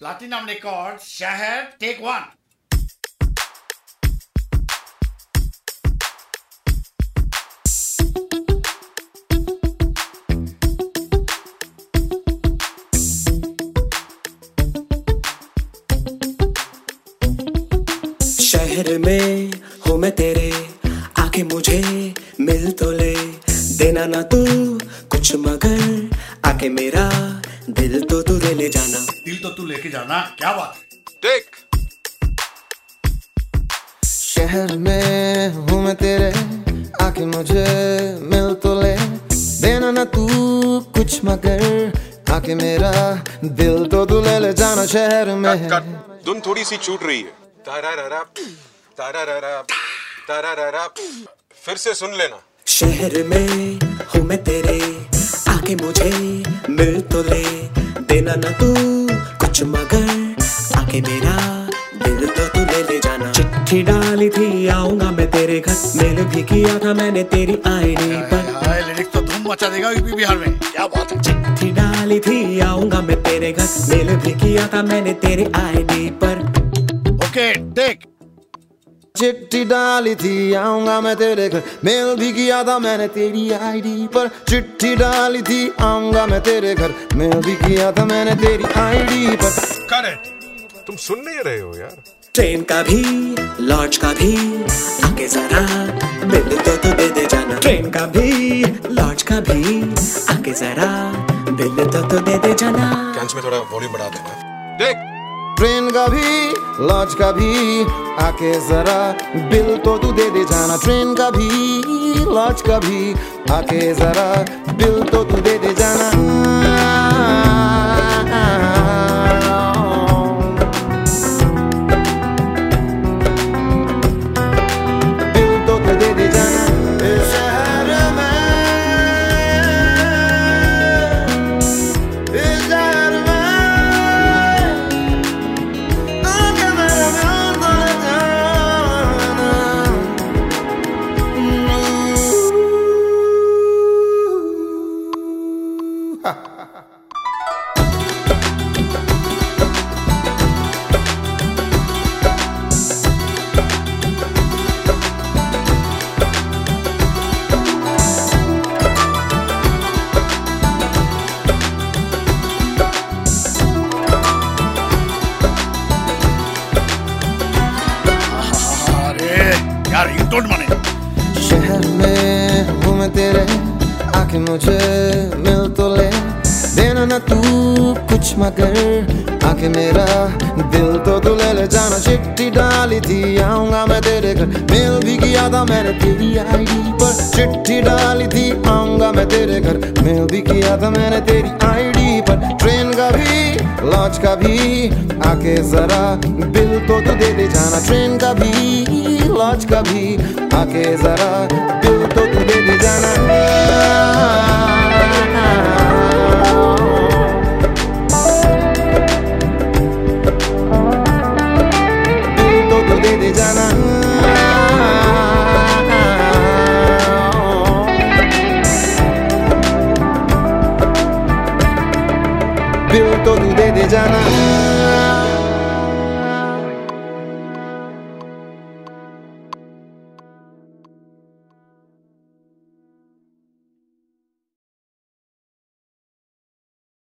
Platinum Records, शहर, take one. शहर में हूँ मैं तेरे, आके मुझे मिल तो ले, देना ना तू कुछ मगर आके मेरा दिल तो तू ले जाना। दिल तो तू लेके जाना, क्या बात है। देख शहर में हूँ मैं तेरे, आके मुझे मिल तो ले, देना ना तू कुछ मगर आके मेरा दिल तो तू ले जाना। शहर में धुन थोड़ी सी छूट रही है। तारारारा, तारारारा, तारारारा, फिर से सुन लेना। शहर में हूँ मैं तेरे, आके मुझे मिल तो ले, देना ना तू कुछ मगर आके मेरा दिल तो तू ले जाना। चिट्ठी डाली थी आऊंगा मैं तेरे घर, मेल भी किया था मैंने तेरी आईडी पर। लिरिक्स तो धूम मचा देगा यूपी बिहार में, क्या बात है। चिट्ठी डाली थी आऊंगा मैं तेरे घर, मेल भी किया था मैंने तेरी आईडी पर। ओके देख, चिट्ठी डाली थी आऊंगा मैं तेरे घर, मेल भी किया था मैंने तेरी आईडी पर। चिट्ठी डाली थी आऊंगा मैं तेरे घर, मेल भी किया था मैंने तेरी आईडी पर। करेक्ट, तुम सुन नहीं रहे हो यार। ट्रेन का भी लॉन्च का भी आके जरा बिल तो तू दे जाना। ट्रेन का भी लॉन्च का भी आके जरा बिल तो तू दे जाना। कैंस में थोड़ा वॉल्यूम बढ़ा देना। देख ट्रेन का भी लॉन्च का भी आके जरा बिल तो तू दे जाना। ट्रेन का भी लॉन्च का भी आके जरा बिल तो तू दे जाना। बिल तो तू दे जाना। शहर में, शहर में यार रिंगटोन बने। शहर में हूँ मैं तेरे, आके मुझे मिल तो ले, देना ना तू कुछ मगर आके मेरा दिल तो तू ले जाना। चिट्ठी डाली थी आऊंगा मैं तेरे घर, मेल भी किया था मैंने तेरी आईडी पर। चिट्ठी डाली थी आऊंगा मैं तेरे घर, मेल भी किया था मैंने तेरी आईडी पर। ट्रेन का भी लॉन्च का भी आके जरा बिल तो तू दे जाना। ट्रेन का भी लॉन्च का भी आके जरा बिल तो तू दे जाना। बिल तो तू दे जाना। बिल तो तू दे जाना।